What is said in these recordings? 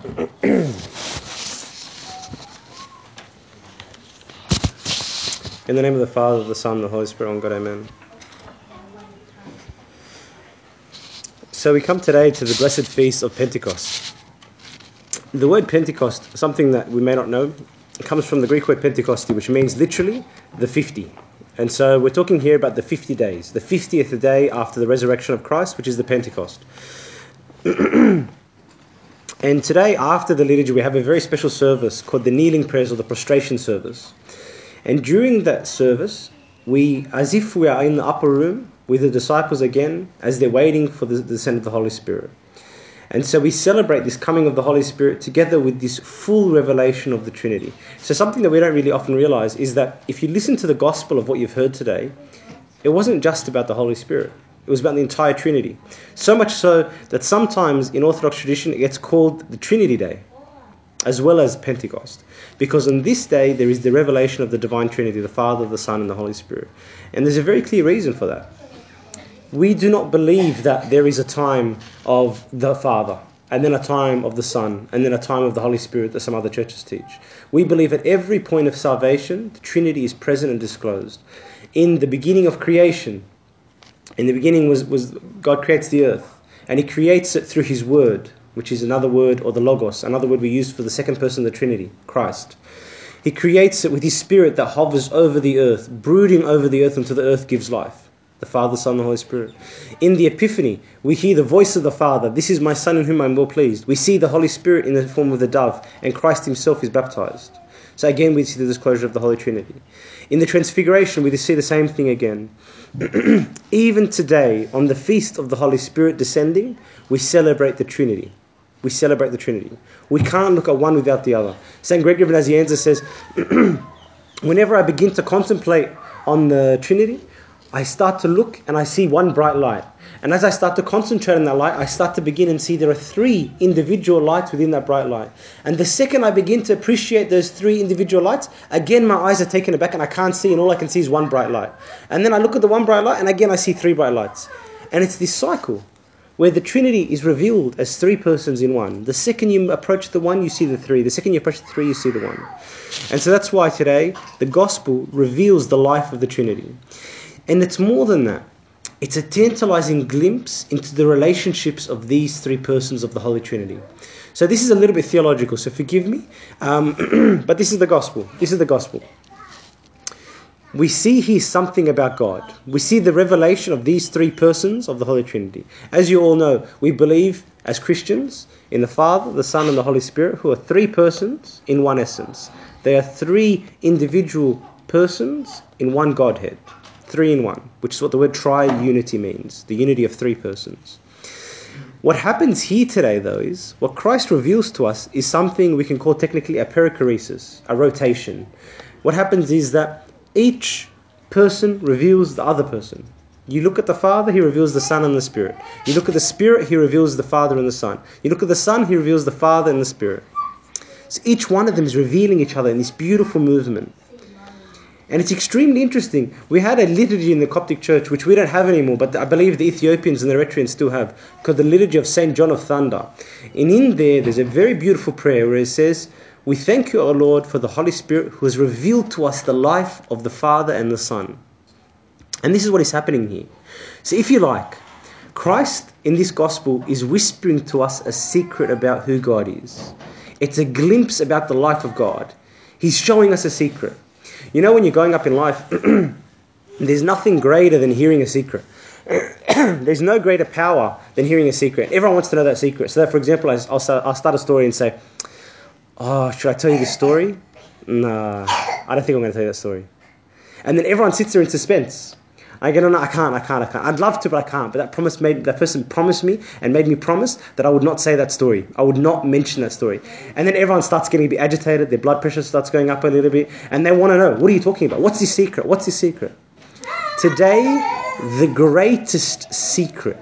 In the name of the Father, the Son, and the Holy Spirit, one God, amen. So we come today to the blessed feast of Pentecost. The word Pentecost, something that we may not know, comes from the Greek word Pentecosti, which means literally the 50. And so we're talking here about the 50 days, the 50th day after the resurrection of Christ, which is the Pentecost. And today, after the liturgy, we have a very special service called the kneeling prayers or the prostration service. And during that service, we, as if we are in the upper room with the disciples again, as they're waiting for the descent of the Holy Spirit. And so we celebrate this coming of the Holy Spirit together with this full revelation of the Trinity. So something that we don't really often realize is that if you listen to the gospel of what you've heard today, it wasn't just about the Holy Spirit. It was about the entire Trinity. So much so that sometimes in Orthodox tradition it gets called the Trinity Day, as well as Pentecost. Because on this day there is the revelation of the Divine Trinity, the Father, the Son, and the Holy Spirit. And there's a very clear reason for that. We do not believe that there is a time of the Father, and then a time of the Son, and then a time of the Holy Spirit that some other churches teach. We believe at every point of salvation, the Trinity is present and disclosed. In the beginning of creation, in the beginning was God creates the earth, and He creates it through His Word, which is another word, or the Logos, another word we use for the second person of the Trinity, Christ. He creates it with His Spirit that hovers over the earth, brooding over the earth until the earth gives life. The Father, Son, and the Holy Spirit. In the Epiphany, we hear the voice of the Father, "This is my Son in whom I am well pleased." We see the Holy Spirit in the form of the dove, and Christ Himself is baptized. So again, we see the disclosure of the Holy Trinity. In the Transfiguration, we see the same thing again. Even today, on the feast of the Holy Spirit descending, we celebrate the Trinity. We celebrate the Trinity. We can't look at one without the other. St. Gregory of Nazianzus says, whenever I begin to contemplate on the Trinity, I start to look and I see one bright light. And as I start to concentrate on that light, I start to begin and see there are three individual lights within that bright light. And the second I begin to appreciate those three individual lights, again my eyes are taken aback and I can't see, and all I can see is one bright light. And then I look at the one bright light and again I see three bright lights. And it's this cycle where the Trinity is revealed as three persons in one. The second you approach the one, you see the three. The second you approach the three, you see the one. And so that's why today the Gospel reveals the life of the Trinity. And it's more than that. It's a tantalizing glimpse into the relationships of these three persons of the Holy Trinity. So this is a little bit theological, so forgive me. But this is the gospel. This is the gospel. We see here something about God. We see the revelation of these three persons of the Holy Trinity. As you all know, we believe as Christians in the Father, the Son, and the Holy Spirit, who are three persons in one essence. They are three individual persons in one Godhead. Three in one, which is what the word triunity means, the unity of three persons. What happens here today, though, is what Christ reveals to us is something we can call technically a perichoresis, a rotation. What happens is that each person reveals the other person. You look at the Father, He reveals the Son and the Spirit. You look at the Spirit, He reveals the Father and the Son. You look at the Son, He reveals the Father and the Spirit. So each one of them is revealing each other in this beautiful movement. And it's extremely interesting. We had a liturgy in the Coptic Church, which we don't have anymore, but I believe the Ethiopians and the Eritreans still have, called the Liturgy of St. John of Thunder. And in there's a very beautiful prayer where it says, "We thank you, O Lord, for the Holy Spirit who has revealed to us the life of the Father and the Son." And this is what is happening here. So if you like, Christ in this gospel is whispering to us a secret about who God is. It's a glimpse about the life of God. He's showing us a secret. You know, when you're going up in life, there's nothing greater than hearing a secret. There's no greater power than hearing a secret. Everyone wants to know that secret. So that, for example, I'll start a story and say, "Oh, should I tell you this story?" Nah, I don't think I'm going to tell you that story. And then everyone sits there in suspense. I go, no, I can't. I'd love to, but I can't. But that person promised me and made me promise that I would not say that story. I would not mention that story. And then everyone starts getting a bit agitated. Their blood pressure starts going up a little bit. And they want to know, what are you talking about? What's the secret? What's the secret? Today, the greatest secret,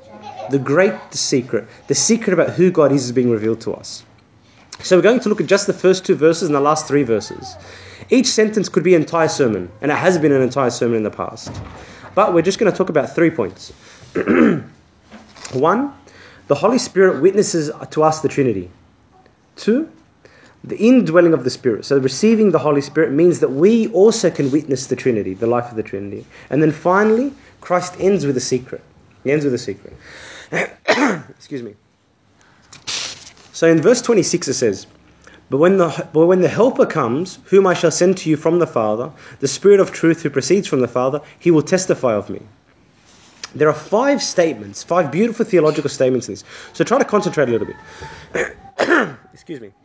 the secret about who God is being revealed to us. So we're going to look at just the first two verses and the last three verses. Each sentence could be an entire sermon, and it has been an entire sermon in the past. But we're just going to talk about 3 points. 1, the Holy Spirit witnesses to us the Trinity. 2, the indwelling of the Spirit. So receiving the Holy Spirit means that we also can witness the Trinity, the life of the Trinity. And then finally, Christ ends with a secret. He ends with a secret. Excuse me. So in verse 26 it says, But when the Helper comes, whom I shall send to you from the Father, the Spirit of truth who proceeds from the Father, he will testify of me. There are 5 statements, 5 beautiful theological statements in this. So try to concentrate a little bit. Excuse me.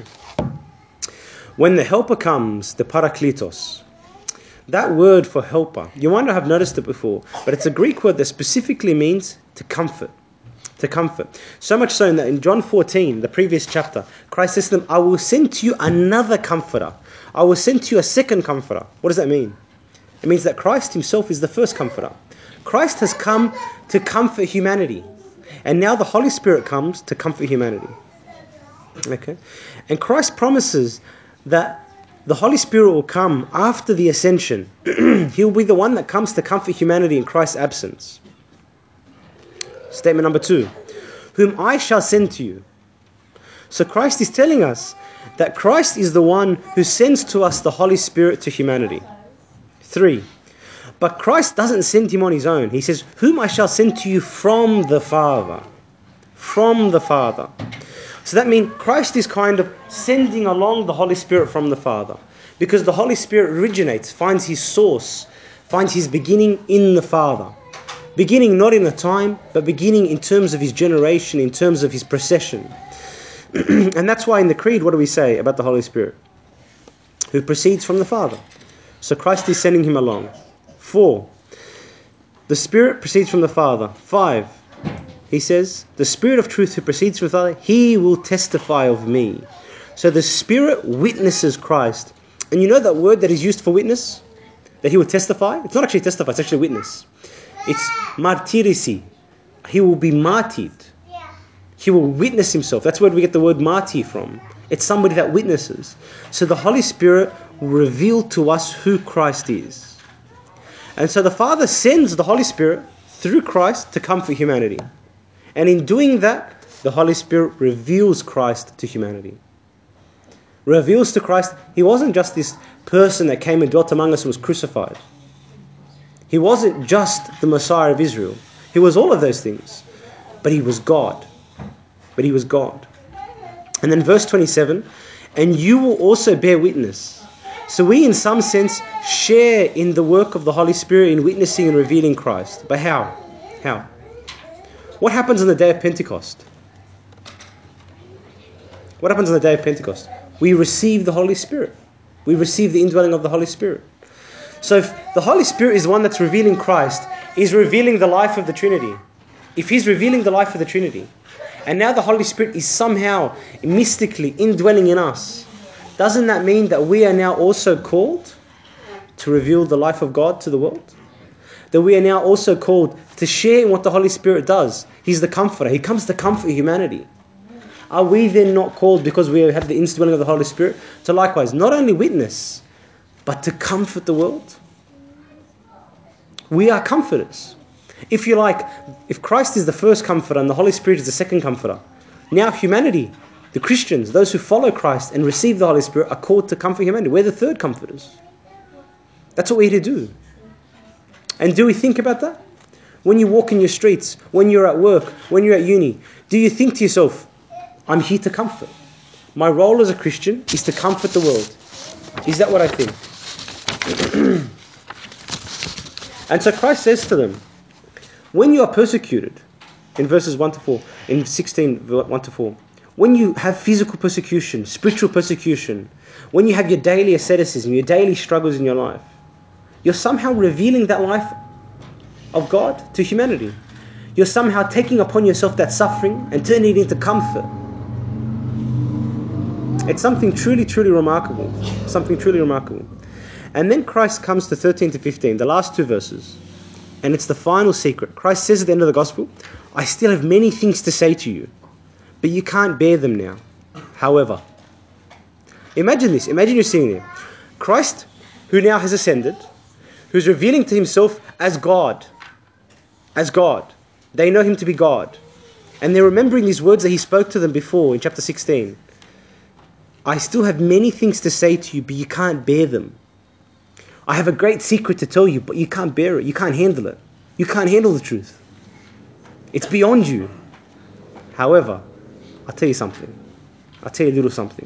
When the Helper comes, the Parakletos. That word for helper, you might not have noticed it before, but it's a Greek word that specifically means to comfort. To comfort. So much so that in John 14, the previous chapter, Christ says to them, I will send to you another comforter. I will send to you a second comforter. What does that mean? It means that Christ himself is the first comforter. Christ has come to comfort humanity. And now the Holy Spirit comes to comfort humanity. Okay? And Christ promises that the Holy Spirit will come after the ascension. He'll be the one that comes to comfort humanity in Christ's absence. Statement number 2, whom I shall send to you. So Christ is telling us that Christ is the one who sends to us the Holy Spirit to humanity. 3, but Christ doesn't send him on his own. He says, whom I shall send to you from the Father. From the Father. So that means Christ is kind of sending along the Holy Spirit from the Father. Because the Holy Spirit originates, finds his source, finds his beginning in the Father. Beginning not in a time, but beginning in terms of his generation, in terms of his procession. And that's why in the Creed, what do we say about the Holy Spirit? Who proceeds from the Father. So Christ is sending him along. 4, the Spirit proceeds from the Father. 5, he says, the Spirit of truth who proceeds from the Father, he will testify of me. So the Spirit witnesses Christ. And you know that word that is used for witness? That he will testify? It's not actually testify, it's actually witness. It's martyrisi. He will be martyred. He will witness himself. That's where we get the word martyr from. It's somebody that witnesses. So the Holy Spirit will reveal to us who Christ is. And so the Father sends the Holy Spirit through Christ to comfort humanity. And in doing that, the Holy Spirit reveals Christ to humanity. Reveals to Christ, he wasn't just this person that came and dwelt among us and was crucified. He wasn't just the Messiah of Israel. He was all of those things. But he was God. But he was God. And then verse 27, and you will also bear witness. So we, in some sense, share in the work of the Holy Spirit in witnessing and revealing Christ. But how? How? What happens on the day of Pentecost? What happens on the day of Pentecost? We receive the Holy Spirit. We receive the indwelling of the Holy Spirit. So if the Holy Spirit is the one that's revealing Christ, is revealing the life of the Trinity. If he's revealing the life of the Trinity, and now the Holy Spirit is somehow mystically indwelling in us, doesn't that mean that we are now also called to reveal the life of God to the world? That we are now also called to share in what the Holy Spirit does. He's the comforter. He comes to comfort humanity. Are we then not called, because we have the indwelling of the Holy Spirit, to likewise not only witness, but to comfort the world? We are comforters. If you like, if Christ is the first comforter and the Holy Spirit is the second comforter, now humanity, the Christians, those who follow Christ and receive the Holy Spirit, are called to comfort humanity. We're the third comforters. That's what we're here to do. And do we think about that? When you walk in your streets, when you're at work, when you're at uni, do you think to yourself, I'm here to comfort. My role as a Christian is to comfort the world. Is that what I think? And so Christ says to them, when you are persecuted, in verses 1 to 4, in 16, 1 to 4, when you have physical persecution, spiritual persecution, when you have your daily asceticism, your daily struggles in your life, you're somehow revealing that life of God to humanity. You're somehow taking upon yourself that suffering and turning it into comfort. It's something truly, truly remarkable. Something truly remarkable. And then Christ comes to 13 to 15, the last 2 verses. And it's the final secret. Christ says at the end of the gospel, I still have many things to say to you, but you can't bear them now. However, imagine this. Imagine you're sitting there. Christ, who now has ascended, who's revealing to himself as God. As God. They know him to be God. And they're remembering these words that he spoke to them before in chapter 16. I still have many things to say to you, but you can't bear them. I have a great secret to tell you, but you can't bear it. You can't handle it. You can't handle the truth. It's beyond you. However, I'll tell you something. I'll tell you a little something.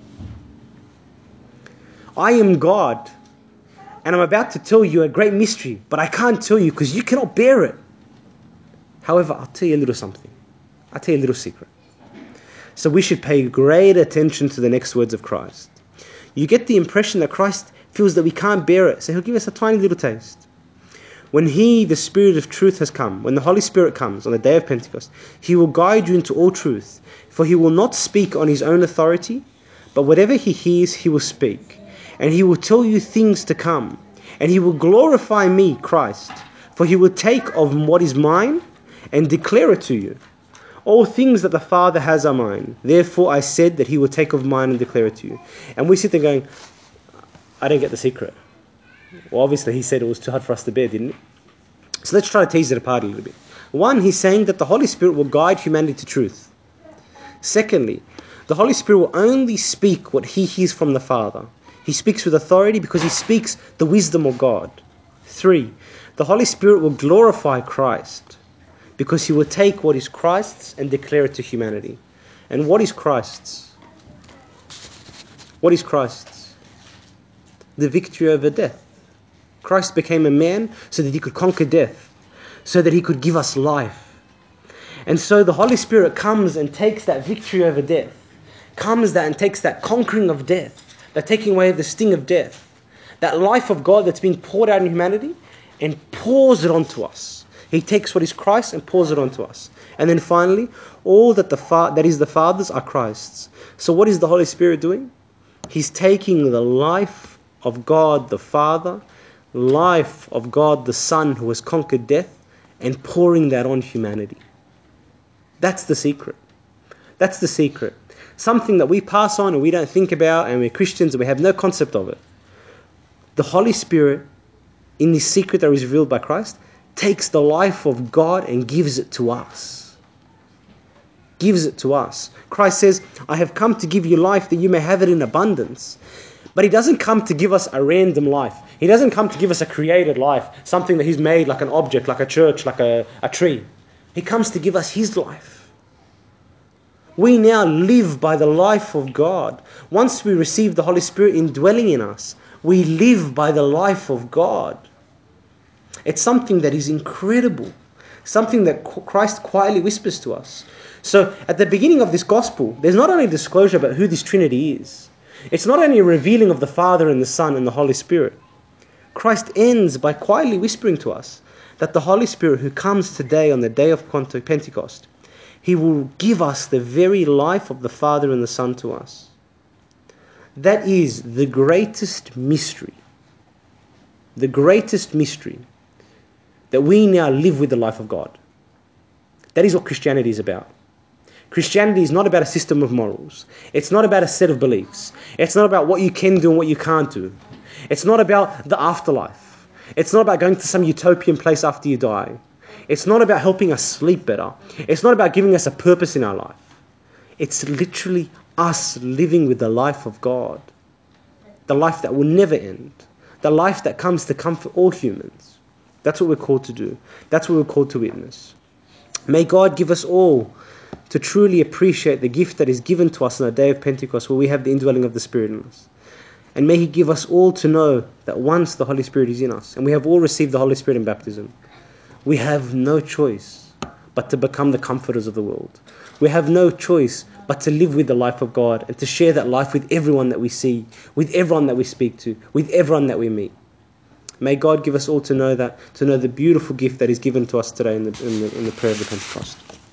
I am God, and I'm about to tell you a great mystery, but I can't tell you because you cannot bear it. However, I'll tell you a little something. I'll tell you a little secret. So we should pay great attention to the next words of Christ. You get the impression that Christ feels that we can't bear it, so he'll give us a tiny little taste. When he, the Spirit of truth, has come, when the Holy Spirit comes on the day of Pentecost, he will guide you into all truth, for he will not speak on his own authority, but whatever he hears, he will speak. And he will tell you things to come, and he will glorify me, Christ, for he will take of what is mine and declare it to you. All things that the Father has are mine. Therefore I said that he will take of mine and declare it to you. And we sit there going, I don't get the secret. Well, obviously he said it was too hard for us to bear, didn't he? So let's try to tease it apart a little bit. One, he's saying that the Holy Spirit will guide humanity to truth. Secondly, the Holy Spirit will only speak what he hears from the Father. He speaks with authority because he speaks the wisdom of God. 3, the Holy Spirit will glorify Christ because he will take what is Christ's and declare it to humanity. And what is Christ's? What is Christ's? The victory over death. Christ became a man so that he could conquer death, so that he could give us life. And so the Holy Spirit comes and takes that victory over death, and takes that conquering of death, that taking away the sting of death, that life of God that's been poured out in humanity, and pours it onto us. He takes what is Christ and pours it onto us. And then finally, all that that is the Father's are Christ's. So what is the Holy Spirit doing? He's taking the life of God the Father, life of God the Son who has conquered death, and pouring that on humanity. That's the secret. That's the secret. Something that we pass on and we don't think about, and we're Christians and we have no concept of it. The Holy Spirit, in this secret that is revealed by Christ, takes the life of God and gives it to us. Gives it to us. Christ says, I have come to give you life that you may have it in abundance. But he doesn't come to give us a random life. He doesn't come to give us a created life, something that he's made like an object, like a church, like a tree. He comes to give us his life. We now live by the life of God. Once we receive the Holy Spirit indwelling in us, we live by the life of God. It's something that is incredible. Something that Christ quietly whispers to us. So at the beginning of this gospel, there's not only disclosure about who this Trinity is. It's not only a revealing of the Father and the Son and the Holy Spirit. Christ ends by quietly whispering to us that the Holy Spirit who comes today on the day of Pentecost, he will give us the very life of the Father and the Son to us. That is the greatest mystery. The greatest mystery. That we now live with the life of God. That is what Christianity is about. Christianity is not about a system of morals. It's not about a set of beliefs. It's not about what you can do and what you can't do. It's not about the afterlife. It's not about going to some utopian place after you die. It's not about helping us sleep better. It's not about giving us a purpose in our life. It's literally us living with the life of God. The life that will never end. The life that comes to comfort all humans. That's what we're called to do. That's what we're called to witness. May God give us all to truly appreciate the gift that is given to us on the day of Pentecost, where we have the indwelling of the Spirit in us. And may he give us all to know that once the Holy Spirit is in us, and we have all received the Holy Spirit in baptism, we have no choice but to become the comforters of the world. We have no choice but to live with the life of God and to share that life with everyone that we see, with everyone that we speak to, with everyone that we meet. May God give us all to know the beautiful gift that is given to us today in the prayer of the Pentecost.